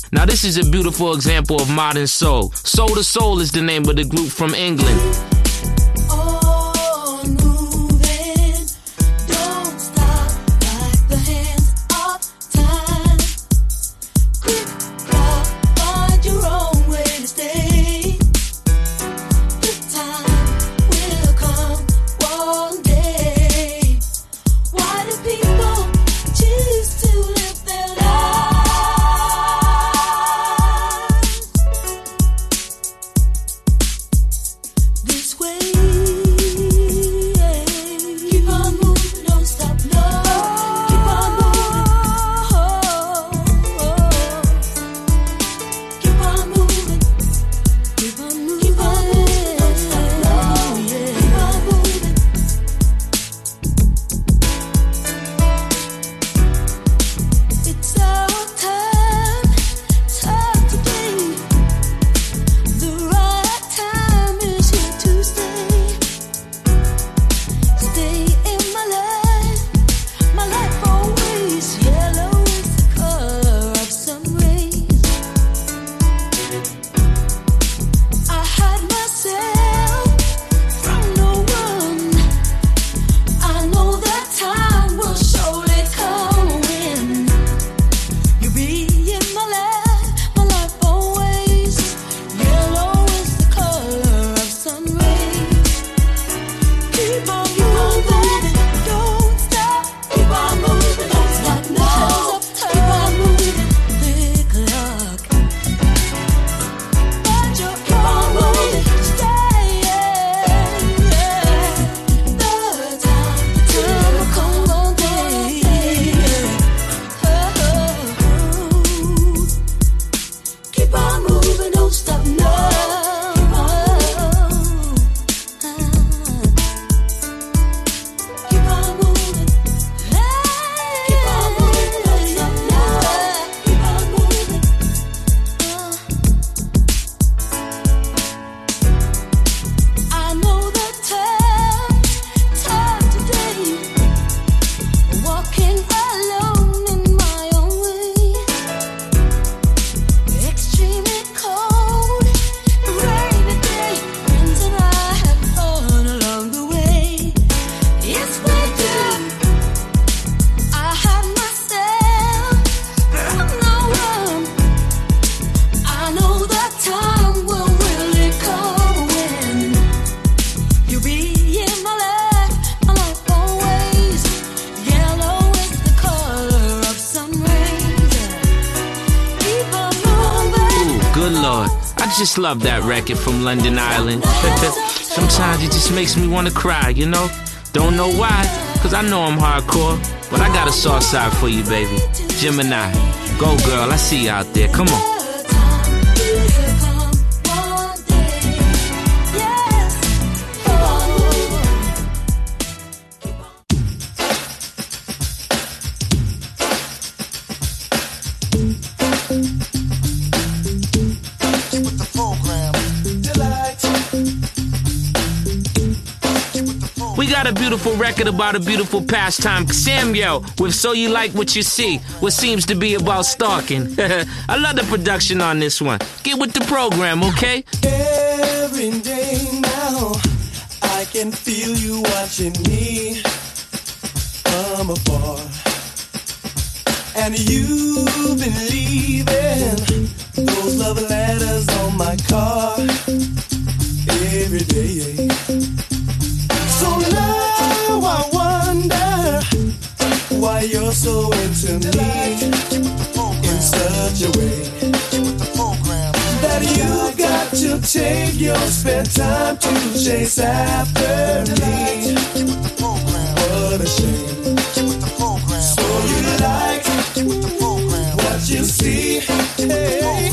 Now this is a beautiful example of modern soul. Soul to Soul is the name of the group from England. Just love that record from London, Ireland. Sometimes it just makes me want to cry, you know? Don't know why, cause I know I'm hardcore, but I got a soft side for you, baby. Gemini, go girl, I see you out there, come on. A beautiful record about a beautiful pastime. Samuel with So You Like What You See, what seems to be about stalking. I love the production on this one. Get with the program, okay? Every day now I can feel you watching me from afar, and you've been leaving those love letters on my car every day. So now I wonder why you're so into me in such a way that you got to take your spare time to chase after me. What a shame. So you like what you see. Hey,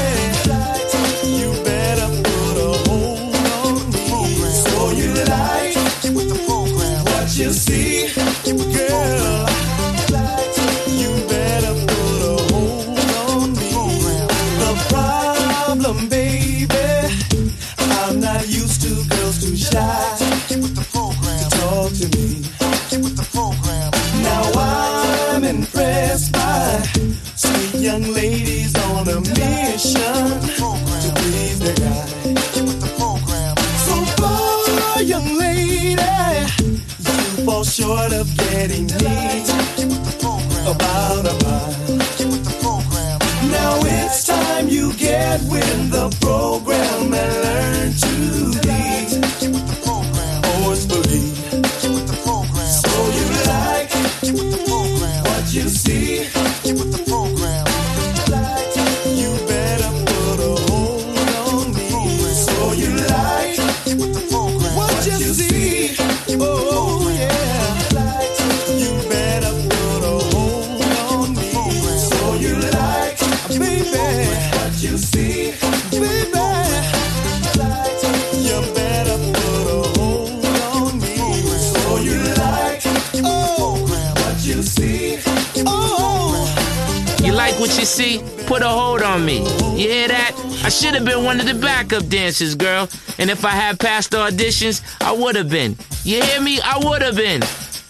you better put a hold on me. So you like what you see, girl. You better put a hold on me. The problem, baby, I'm not used to girls too shy to talk to me. Now I'm impressed by sweet young ladies on a mission to please the guy. So far, young lady, you fall short of getting me about a mile. Now it's time you get with the program and learn to lead forcefully. So you like what you see. You better put a hold on me. So you like what you see. Oh yeah. You better put a hold on me. So you like, baby, what you see, baby. You better put a hold on me. So you like, oh, what you see, oh. You like what you see? Put a hold on me. You hear that? I should have been one of the backup dancers, girl. And if I had passed the auditions, I would have been. You hear me? I would have been.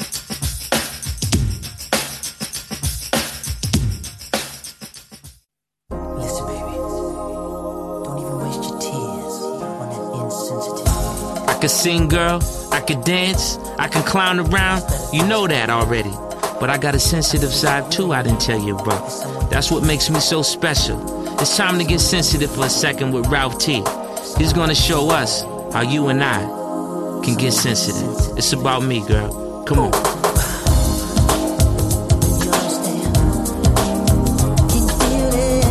Listen, baby. Don't even waste your tears on that insensitive. I could sing, girl. I could dance. I can clown around. You know that already. But I got a sensitive side too, I didn't tell you, bro. That's what makes me so special. It's time to get sensitive for a second with Ralph T. He's gonna show us how you and I can get sensitive. It's about me, girl. Come on. You understand? Can you feel it?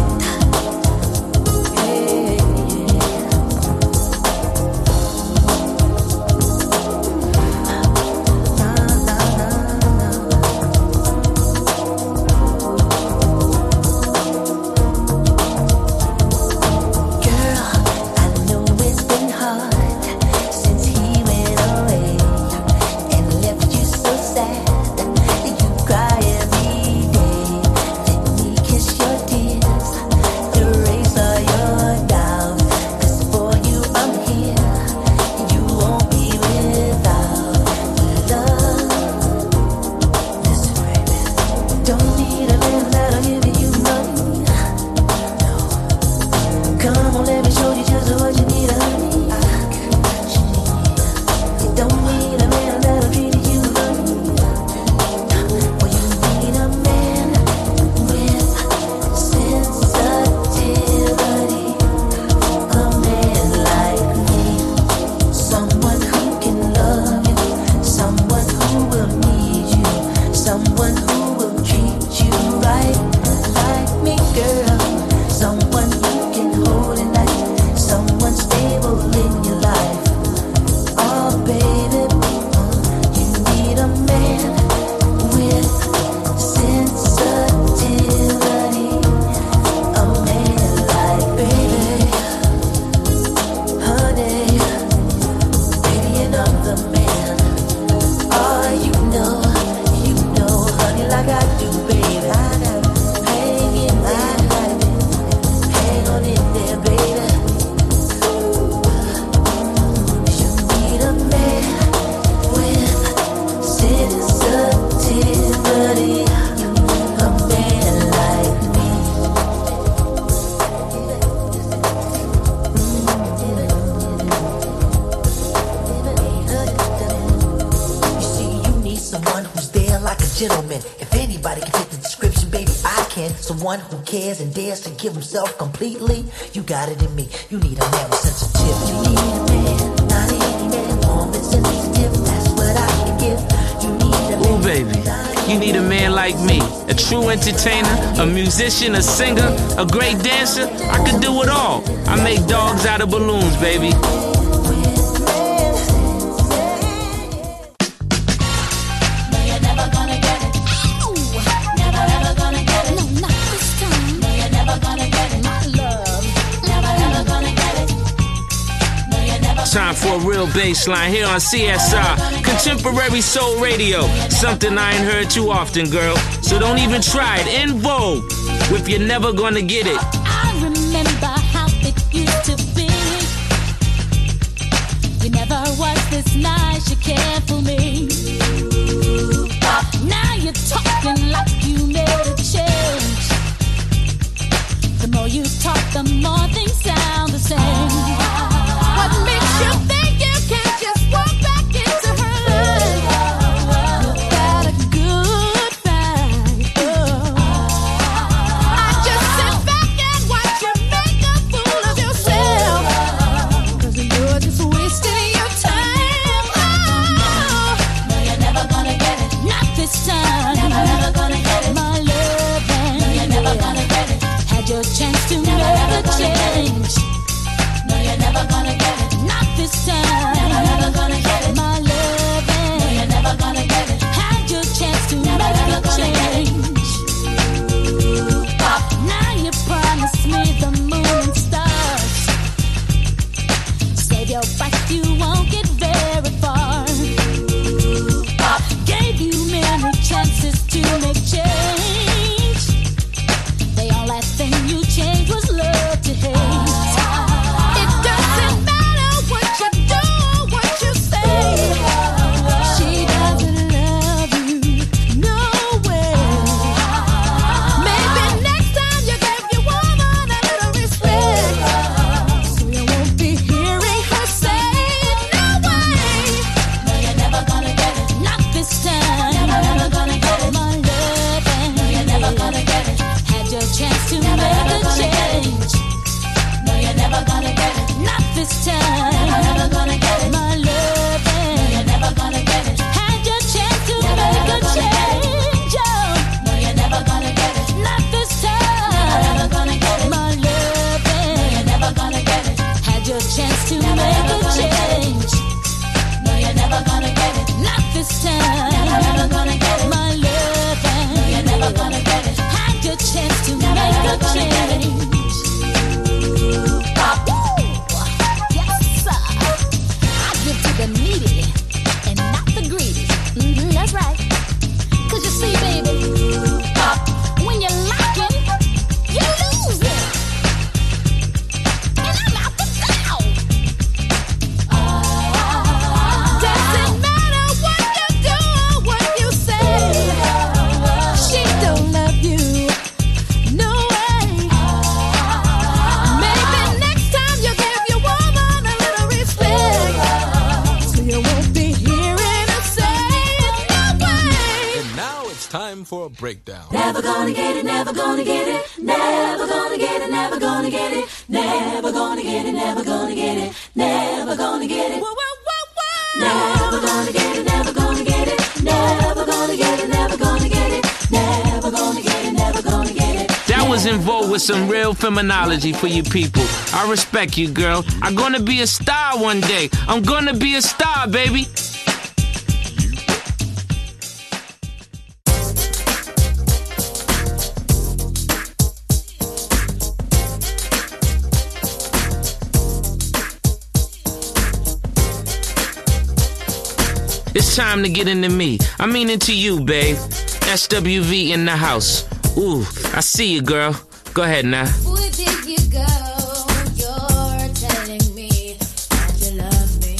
Gentleman, if anybody can fit the description, baby, I can. Someone who cares and dares to give himself completely. You got it in me. You need a man with sensitivity. You need a man, not any man, warm and sensitive. That's what I can give. You need a man. Ooh, baby, you need a man like me. A true entertainer, a musician, a singer, a great dancer. I could do it all. I make dogs out of balloons, baby. Time for a real baseline here on CSR, Contemporary Soul Radio. Something I ain't heard too often, girl. So don't even try it. In vogue with You're Never Gonna Get It. I remember how it used to be. You never was this nice, you cared for me. Now you're talking like you made a change. The more you talk, the more things sound the same. What makes you think you can't just walk back into her life? You got a good fight. I just sit back and watch you make a fool of yourself. 'Cause you're just wasting your time. No, you're never gonna get it. Not this time. Never gonna get it. My love, no, you're never gonna get it. Had your chance to make a change. No, you're never gonna get it. Not this time. Never gonna get it. My love, no, you're never gonna get it. Had your chance to make a change. Now you promised me the moon and stars. Save your breath, you won't get very far. Gave you many chances to make change. The only thing you changed was love to hate. It doesn't matter what you do or what you say. She doesn't love you, no way. Maybe next time you give your woman a little respect, so you won't be hearing her say, no way. No, you're never gonna get it. Not this time. Never gonna get it. My love, no, you're never gonna get it. Had your chance to make a change. No, you're never gonna get it. Not this time. Never gonna get it. My love, no, you're never gonna get it. Had your chance to make a change. No, you're never gonna get it. Not this time. Never gonna get it. My love, no, you're never gonna get it. Had your chance to make a change. No, you're never gonna get it. Not this time. Never gonna get it. My love, no, you're never gonna get it. Had your chance to make a change. Yes, sir. I give to the needy and not the greedy. That's right. 'Cause you see, baby, when you're lacking, you're losing. And I'm out the door. Doesn't matter what you do or what you say. She don't love you, no way. Maybe next time you give your woman a little respect, so you won't be hearing her say, no way. And now it's time for a breakdown. Never gonna get it, never gonna get it, never gonna get it, never gonna get it, never gonna get it, never gonna get it, never gonna get it. Whoa, whoa, whoa, whoa. Never gonna get it, never gonna get it, never gonna get it, never gonna get it, never gonna get it, never gonna get it. That was in vogue with some real feminology for you people. I respect you, girl. I'm gonna be a star one day. I'm gonna be a star, baby. It's time to get into me. I mean into you, babe. SWV in the house. Ooh, I see you, girl. Go ahead now. Where did you go? You're telling me that you love me.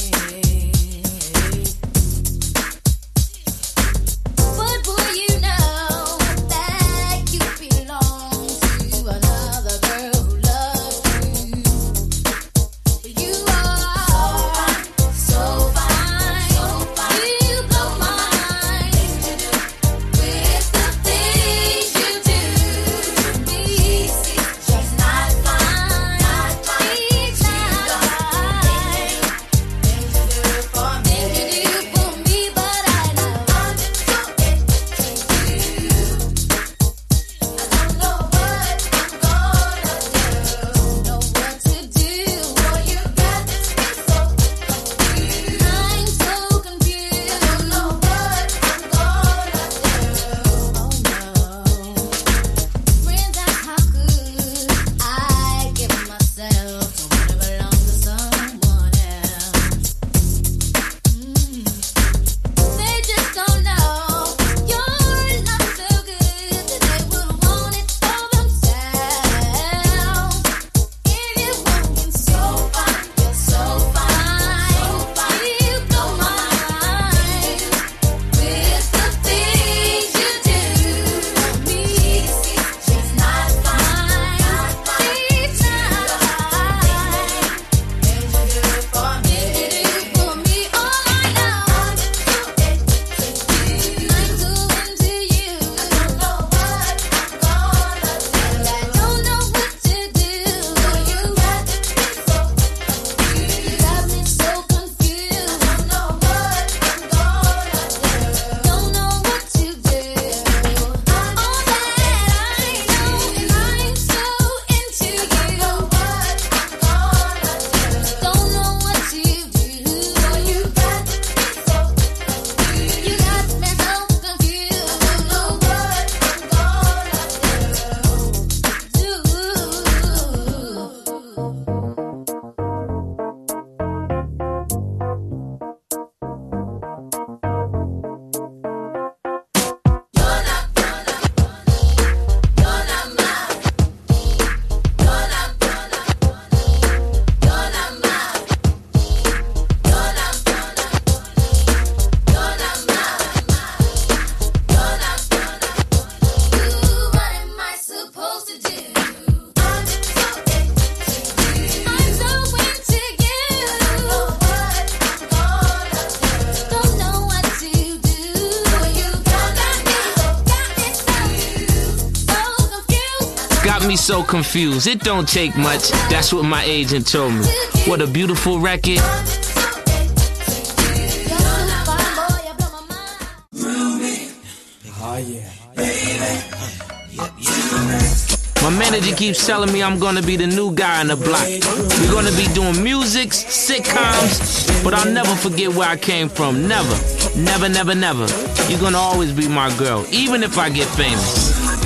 But boy, you know that you belong to another girl who loves you. You are so fine, so fine. You blow my mind with the things you do to me. Just so confused. It don't take much. That's what my agent told me. What a beautiful record. Oh yeah. My manager keeps telling me I'm gonna be the new guy on the block. We're gonna be doing musics, sitcoms, but I'll never forget where I came from. Never, never, never, never. You're gonna always be my girl, even if I get famous.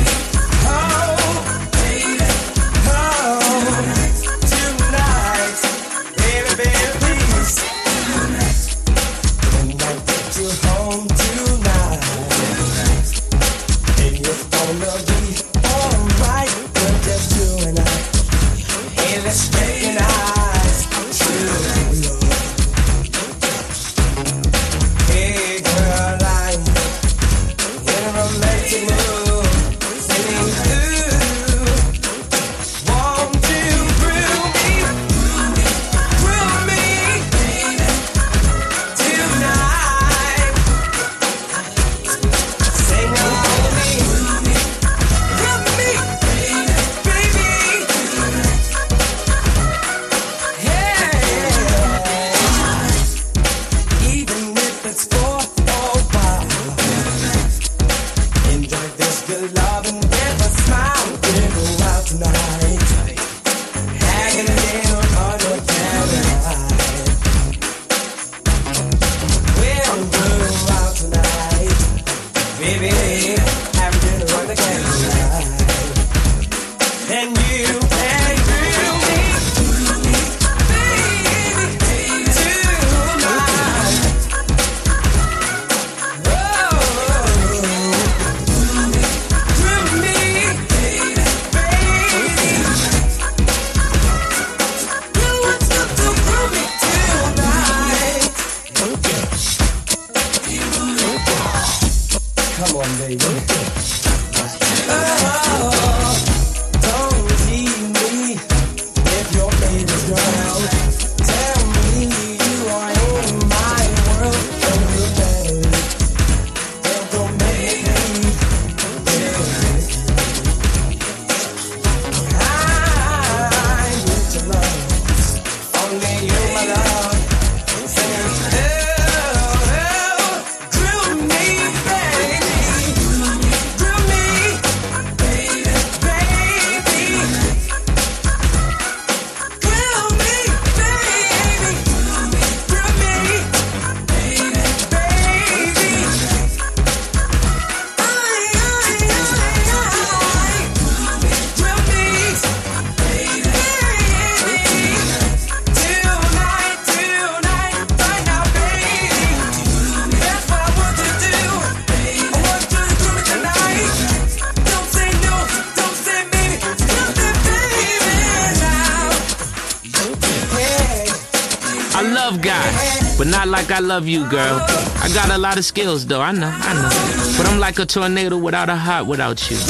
But not like I love you, girl. I got a lot of skills, though, I know. But I'm like a tornado without a heart without you.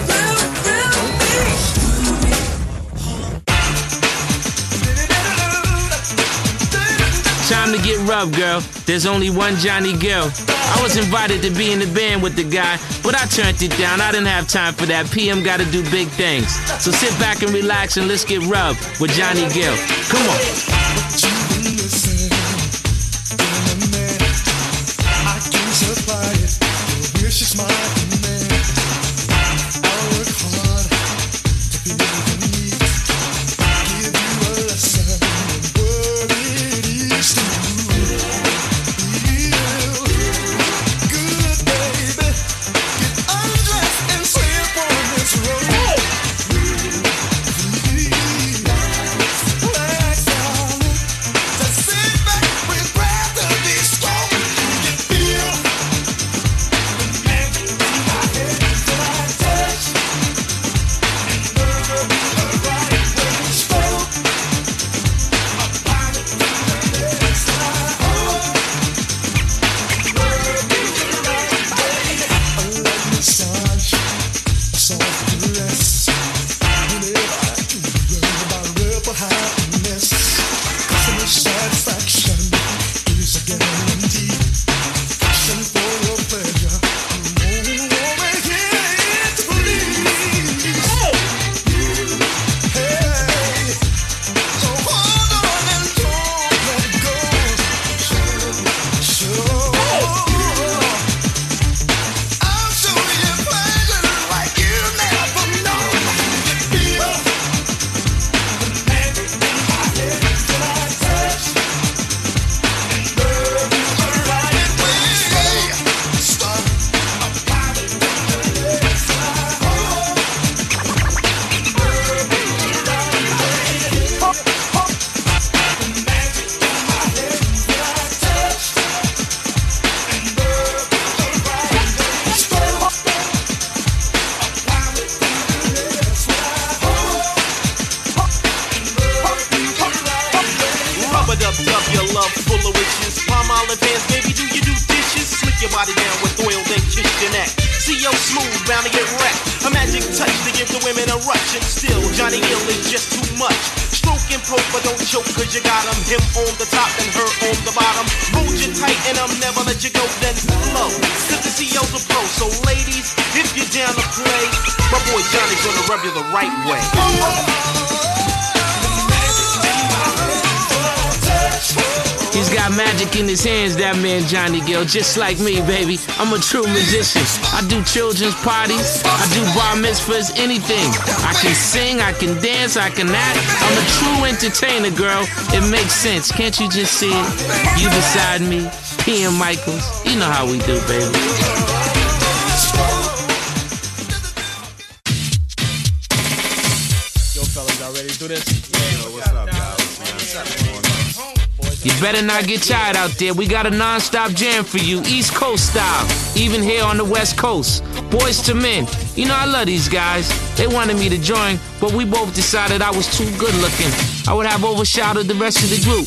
Time to get rough, girl. There's only one Johnny Gill. I was invited to be in the band with the guy, but I turned it down. I didn't have time for that. PM gotta do big things. So sit back and relax and let's get rough with Johnny Gill. Come on. It's my command. I work hard to believe in me. Give you a lesson in what it is to feel good, baby. Get undressed and slip on this road. Relax, darling. Olympic pants, baby, do you do dishes? Slick your body down with oil, then kiss your neck. C.O. Smooth, bound to get wrecked. A magic touch to give the women a rush. And still, Johnny Gill is just too much. Stroke and poke, but don't choke, cause you got him on the top and her on the bottom. Hold you tight and I'll never let you go, then flow. Cause the C.O.'s a pro, so ladies, if you're down to play, my boy Johnny's gonna rub you the right way. He's got magic in his hands, that man Johnny Gill, just like me, baby. I'm a true musician. I do children's parties, I do bar mitzvahs, anything. I can sing, I can dance, I can act. I'm a true entertainer, girl. It makes sense, can't you just see it? You beside me, P and Michaels. You know how we do, baby. Yo, fellas, y'all ready to do this? Yeah, what's up, guys? You better not get tired out there. We got a non-stop jam for you, East Coast style, even here on the West Coast. Boys to Men, you know I love these guys. They wanted me to join, but we both decided I was too good looking. I would have overshadowed the rest of the group.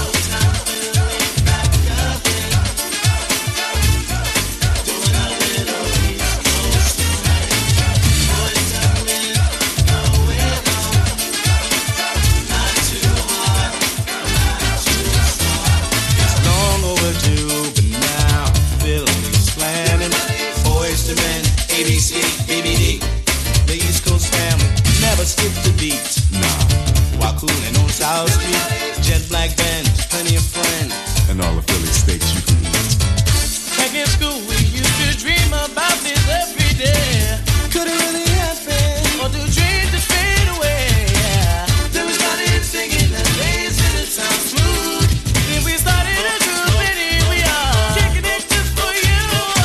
Skip the beat, nah. While cooling on South Street, jet black bands, plenty of friends, and all the Philly steaks you can eat. Back in school, we used to dream about this every day. Could it really happen, or do dreams just fade away? Yeah. Then we started singing and dancing it sounds smooth. Then we started a group and here we are, kicking it just for you.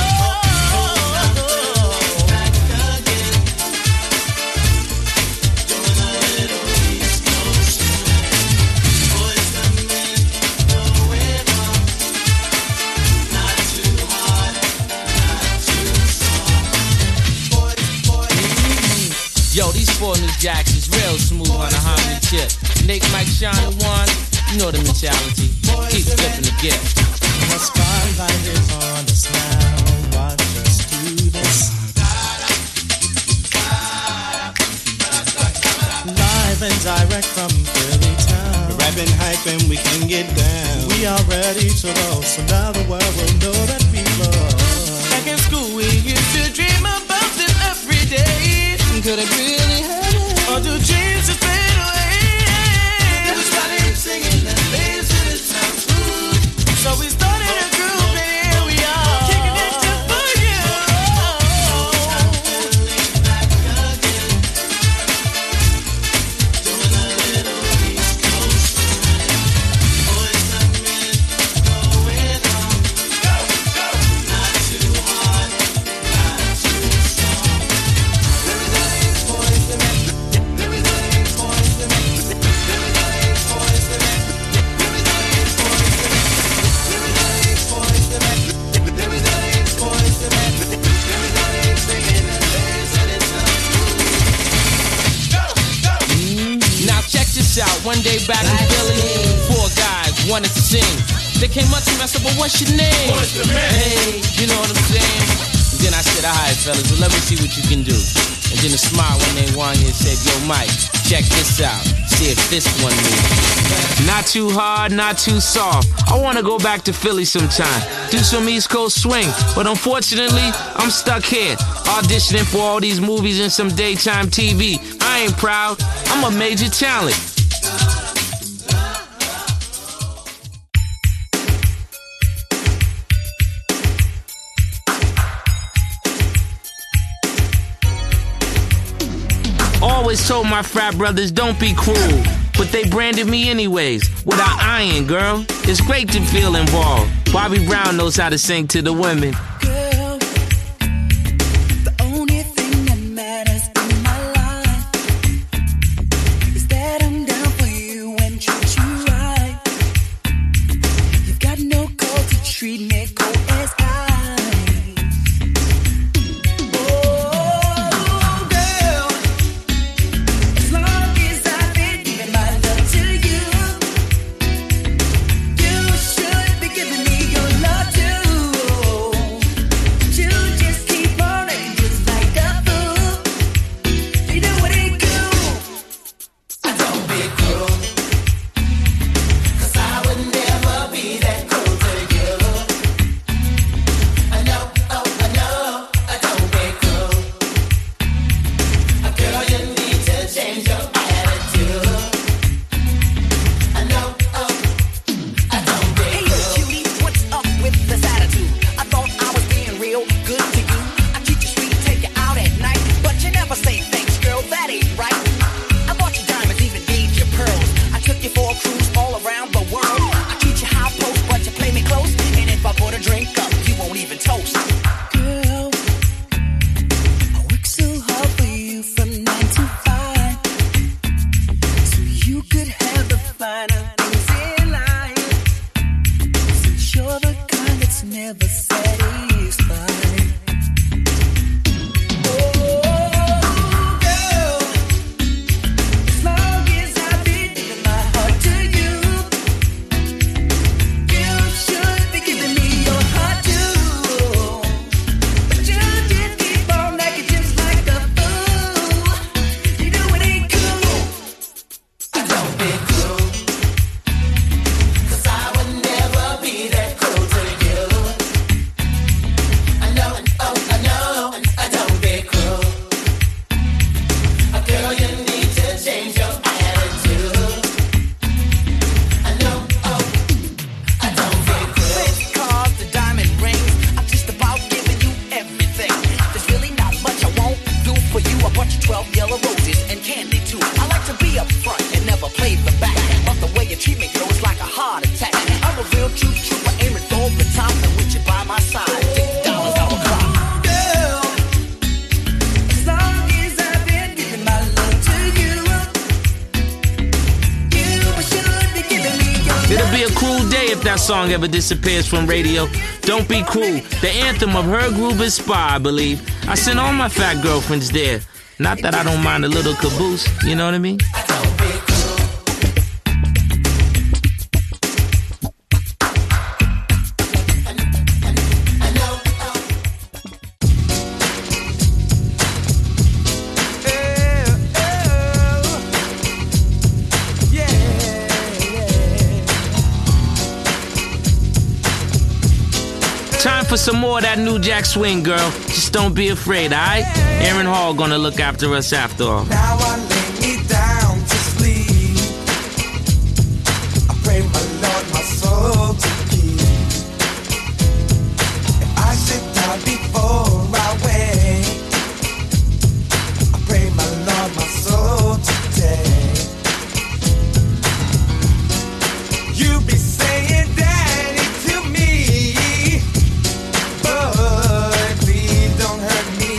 Yo, these four new jacks is real smooth on a harmony chip. Nick, Mike, Sean, and Juan, you know the mentality. Keep flipping the gift. The spotlight is on us now. Watch us do this. Live and direct from Philly town. We're rapping hype and we can get down. We are ready to roll, so now the world will know that we love. Back in school, we used to dream about this every day. Could it really happen? Or do dreams just fade away? Then we started singing and dancing it sounds smooth. So we started a group and here we are, kicking it just for you. Back again, doing a little East Coast. Boys and men, going on. Go, go. Not too hard, not too soft. Now check this out. One day back in Philly, four guys wanted to sing. They came up to me, I said, "But what's your name?" Hey, you know what I'm saying? And then I said, "Alright, fellas, well, let me see what you can do." And then a smile when they won and said, "Yo, Mike, check this out. See if this one moves." Not too hard, not too soft. I wanna go back to Philly sometime, do some East Coast swing. But unfortunately, I'm stuck here, auditioning for all these movies and some daytime TV. I ain't proud, I'm a major talent. Always told my frat brothers, don't be cruel. But they branded me anyways, without iron, girl. It's great to feel involved. Bobby Brown knows how to sing to the women. Girl, the only thing that matters in my life is that I'm down for you and treat you right. You've got no call to treat me cold as ice. Oh, girl, as long as I've been giving my love to you, you should be giving me your minor things in life. Since you're the kind that's never satisfied. Oh, girl, as long as I've been giving my heart to you, you should be giving me your heart too. But you just keep on acting just like a fool. You know it ain't cool. Don't be cruel, 'cause I would never be that cruel to you. I know, oh, I know, don't be cruel. Girl, you need to change your attitude. I know, oh, don't be cruel. Fake cars, the diamond rings. I'm just about giving you everything. There's really not much I won't do for you. I brought you 12 yellow roses and candy too. I like to be up front and never play the back. But the way you treat me, girl, is like a heart attack. I'm a real true trooper, aiming for the top, and with you by my side, $50 I will cry. Girl, as long as I've been giving my love to you, you should be giving me your It'll be a cruel day if that song ever disappears from radio. Don't Be Cruel, the anthem of her group is Spa, I believe. I sent all my fat girlfriends there. Not that I don't mind a little caboose, you know what I mean? Time for some more of that New Jack Swing, girl. Just don't be afraid, alright? Aaron Hall gonna look after us after all. Now I lay me down to sleep. I pray my Lord my soul to keep. If I should die before I wake, I pray my Lord my soul to take. You be saying daddy to me, but please don't hurt me.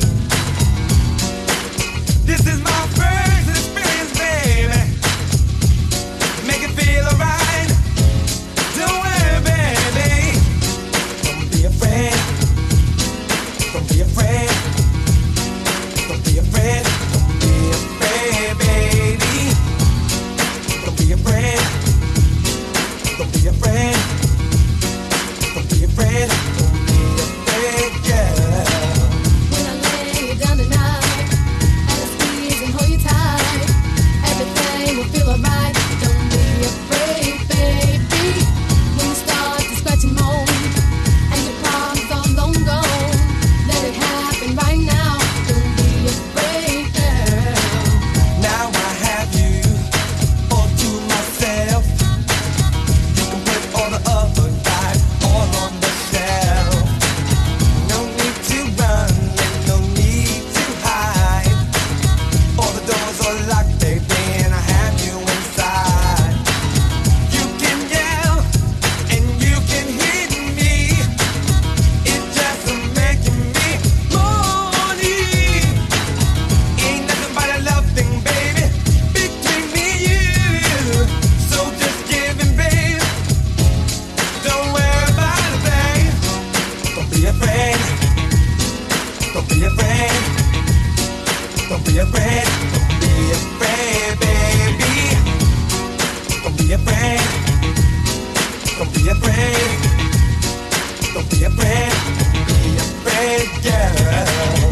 This is my first experience, baby. Make it feel alright. Don't worry, baby. Don't be afraid. Don't be afraid. Don't be afraid. Don't be afraid, baby. Don't be afraid. Don't be afraid. Don't be afraid. Don't be afraid, girl. When I lay you down tonight, and I squeeze and hold you tight, everything will feel alright. Don't be afraid, baby. When you start to scratch and moan, and your problems all long gone, let it happen right now. Don't be afraid, girl. Now I have you all to myself. You can put all the other guys all on the shelf. No need to run and no need to hide. All the doors are locked, baby, and I have you inside. You can yell and you can hit me. It's just making me horny. Ain't nothing but a love thing, baby, between me and you. So just give in, babe. Don't worry about a thing. Don't be afraid. Don't be afraid. Don't be afraid. Don't be afraid, baby. Don't be afraid. Don't be afraid. Don't be afraid. Don't be afraid, girl.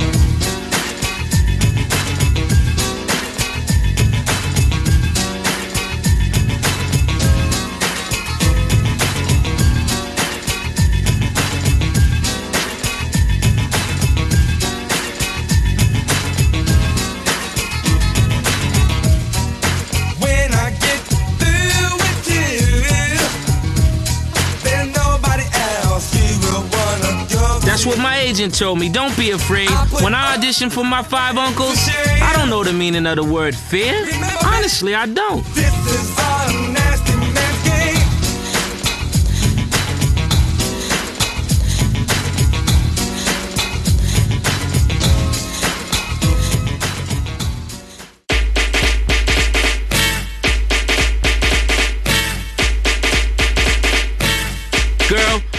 When I get through with you, there's nobody else you will wanna go. That's what my agent told me. Don't be afraid. When I audition for my 5 uncles, I don't know the meaning of the word fear. Honestly, I don't. This is all a nasty man's game.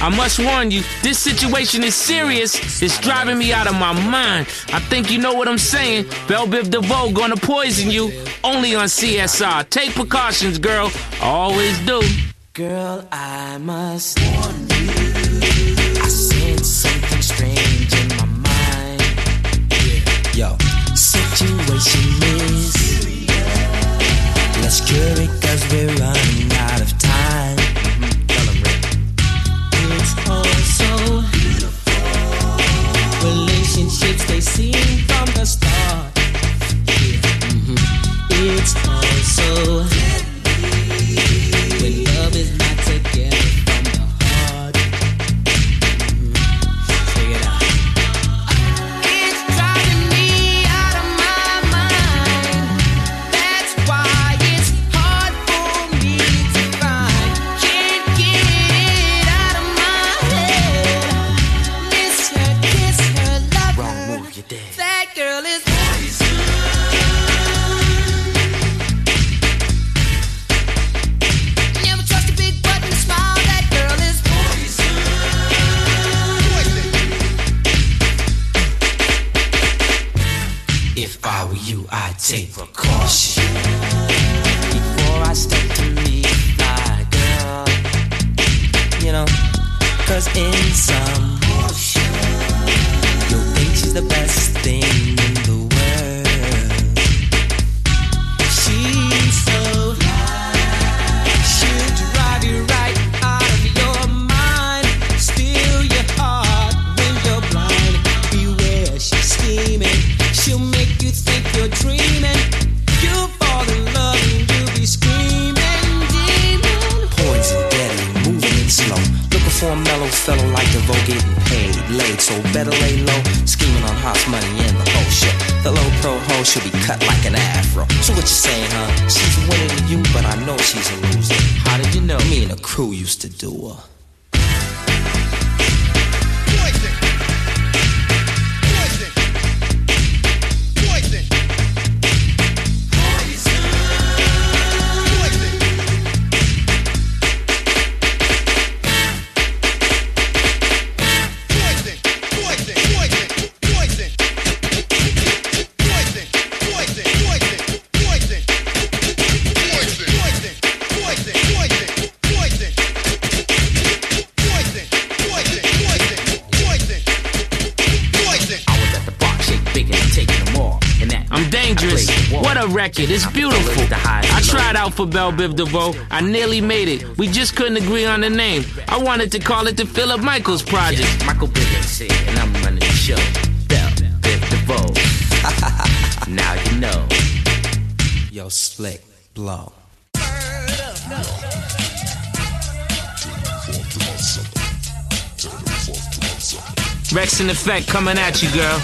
I must warn you, this situation is serious. It's driving me out of my mind. I think you know what I'm saying. Belle Biv DeVoe gonna poison you. Only on CSR. Take precautions, girl. I always do. Girl, I must warn you. I sense something strange in my mind. Yo, situation is serious. Let's cure it 'cause we're running out of time. It's all so beautiful. Relationships they seem from the start. It's all so when love is not together from the heart. Check it out. It's driving me out of my mind. That's why it's hard for me to find. Can't get it out of my head. Miss her, kiss her, love her. Wrong move, you're dead. That girl is poison. Never trust a big button smile. That girl is poison. If I were you, I'd take precaution before I step to meet my girl. You know, 'cause in some you'll think she's the best thing in the world. She's so she'll drive you right out of your mind, steal your heart when you're blind. Beware, she's scheming. She'll make you think you're dreaming. You'll fall in love and you'll be screaming, demon. Poison, deadly, moving slow. Looking for a mellow fellow like DeVoe, getting paid, laid, so better lay low. Scheming on hot money in the whole shit. The low pro hoe should be cut like an afro. So what you saying, huh? She's winning to you, but I know she's a loser. How did you know? Me and the crew used to do her. What a record. It's beautiful. I tried out for Belle Biv DeVoe. I nearly made it. We just couldn't agree on the name. I wanted to call it the Philip Michaels Project. Michael Bivens here, and I'm running the show. Belle Biv DeVoe. Now you know. Yo, Slick, blow. Rex in Effect coming at you, girl.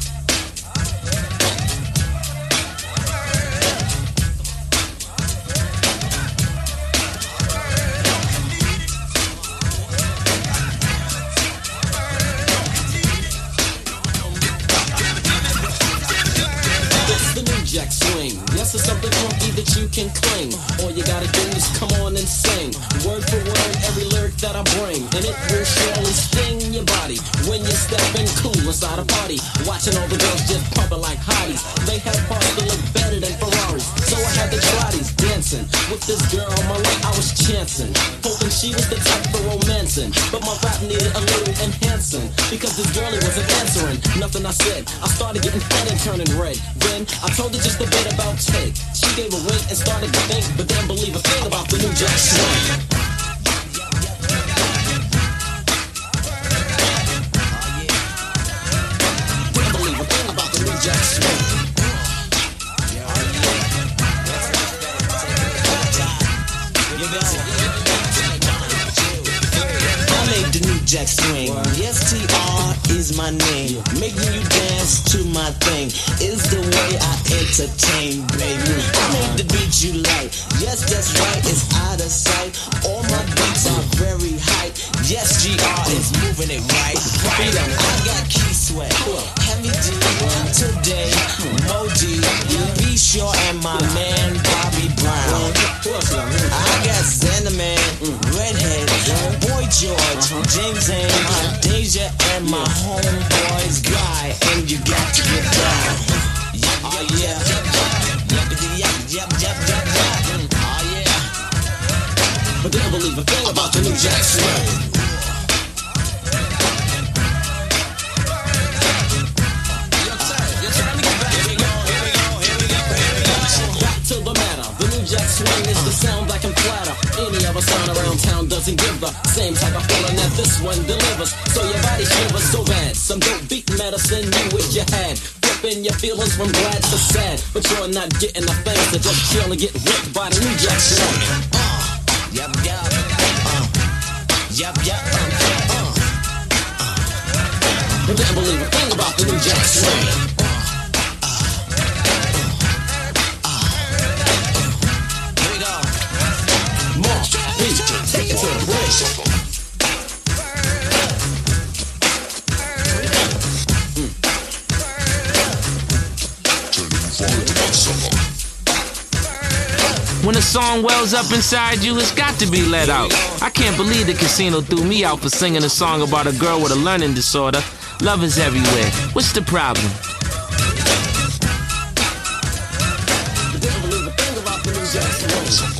Yes, it's something funky that you can cling. All you gotta do is come on and sing. Word for word, every lyric that I bring. And it will surely sting your body when you're stepping cool inside a party. Watching all the girls just pumping like hotties. They have parts that look better than Ferraris. So I had to try these dancing. With this girl on my right, I was chancing. Hoping she was the type for romancing. But my rap needed a little enhancing. Because this girlie wasn't answering nothing I said. I started getting fat and turning red. Then I told her just a bit about take. She gave a wink and started to think, but didn't believe a thing about the New Jack Swing. Didn't believe a thing about the New Jack Swing. I made the New Jack Swing. Yes, TR is my name. Making you dance to my thing is the way I entertain, baby. I made the beat you like. Yes, that's right, it's out of sight. All my beats are very hype. Yes, GR is moving it right. Freedom, I got Key Sweat, Heavy D, Today, Moji, Be Sure, and my man Bobby Brown. I got Xanaman, Redhead, Boy George, James but didn't believe a thing about the New Jack Swing. To the matter, the New Jack Swing is the sound that can flatter any other sound around town. Doesn't give the same type of feeling that this one delivers. So your body shivers so bad. Some dope beat medicine you wish you had. Flipping your feelings from glad to sad, but you're not getting the things to just chill and get ripped by the New Jack Swing. Yup, yup, yup, yup, but didn't believe a thing about the New Jack Swing. Take it to the bridge. When a song wells up inside you, it's got to be let out. I can't believe the casino threw me out for singing a song about a girl with a learning disorder. Love is everywhere. What's the problem? Didn't believe a thing about the New Jack Swing.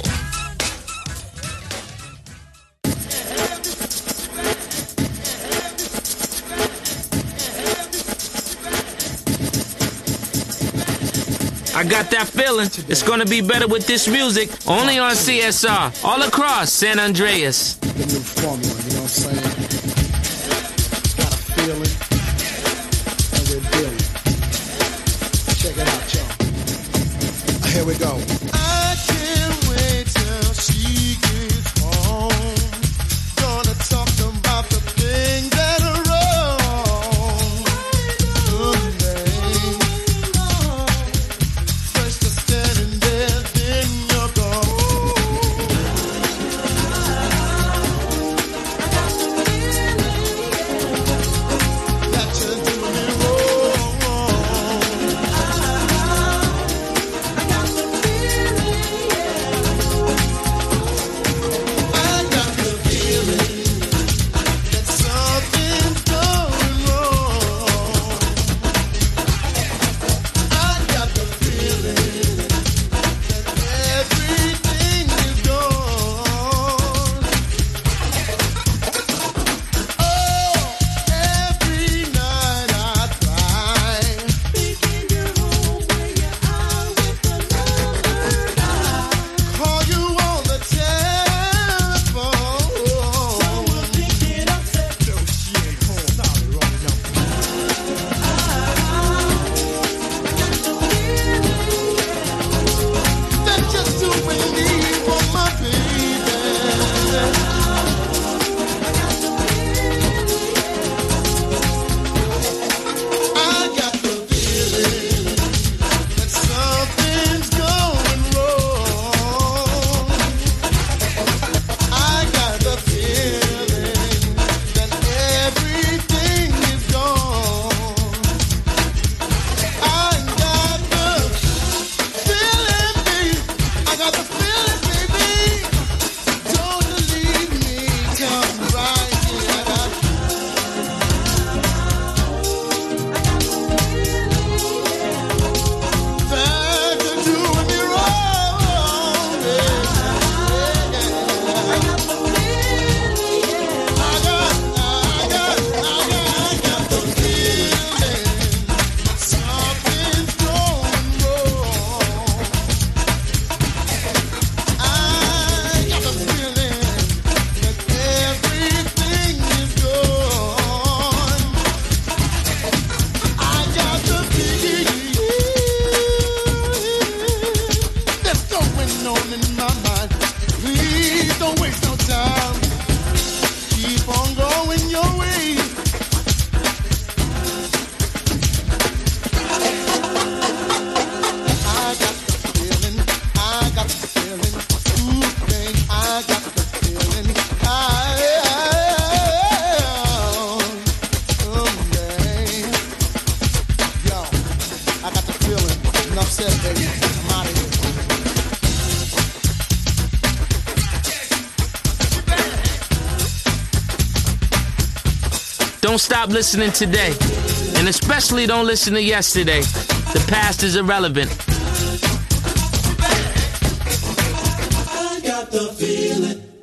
I got that feeling. It's gonna be better with this music. Only on CSR. All across San Andreas. The new formula, you know what I'm saying? Got a feeling, and we're dealing. Check it out, y'all. Here we go. I can't wait till she gets home. Gonna talk about the things that are wrong. First you're standing there, then you're gone. That you're doing it wrong. Don't stop listening today. And especially don't listen to yesterday. The past is irrelevant. I got the feeling.